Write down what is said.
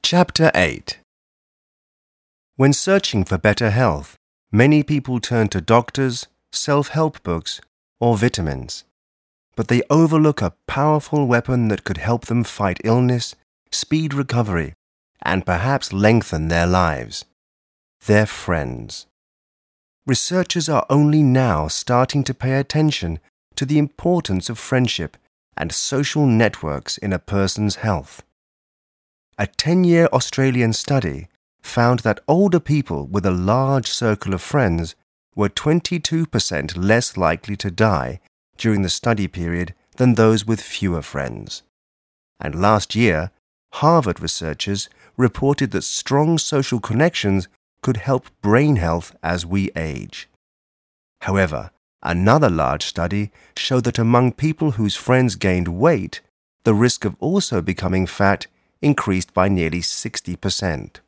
Chapter 8. When searching for better health, many people turn to doctors, self-help books, or vitamins. But they overlook a powerful weapon that could help them fight illness, speed recovery, and perhaps lengthen their lives: their friends. Researchers are only now starting to pay attention to the importance of friendship and social networks in a person's health. A 10-year Australian study found that older people with a large circle of friends were 22% less likely to die during the study period than those with fewer friends. And last year, Harvard researchers reported that strong social connections could help brain health as we age. However, another large study showed that among people whose friends gained weight, the risk of also becoming fat increased by nearly 60%.